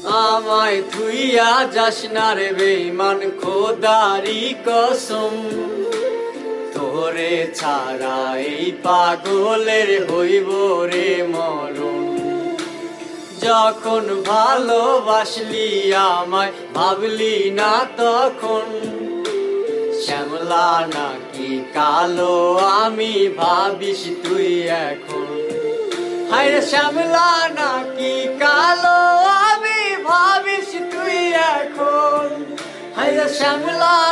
আমায় থুইয়া যাস না রে বেঈমান, খোদারি কসম। তোরে ছাড়া এই পাগলের হইব রে মরণ। যখন ভালোবাসলি আমায় ভাবলি না তখন, শ্যামলা নাকি কালো আমি ভাবিস তুই এখন। হায়রে শ্যামলা নাকি কালো আমি ভাবিস তুই এখন। হায়রে শ্যামলা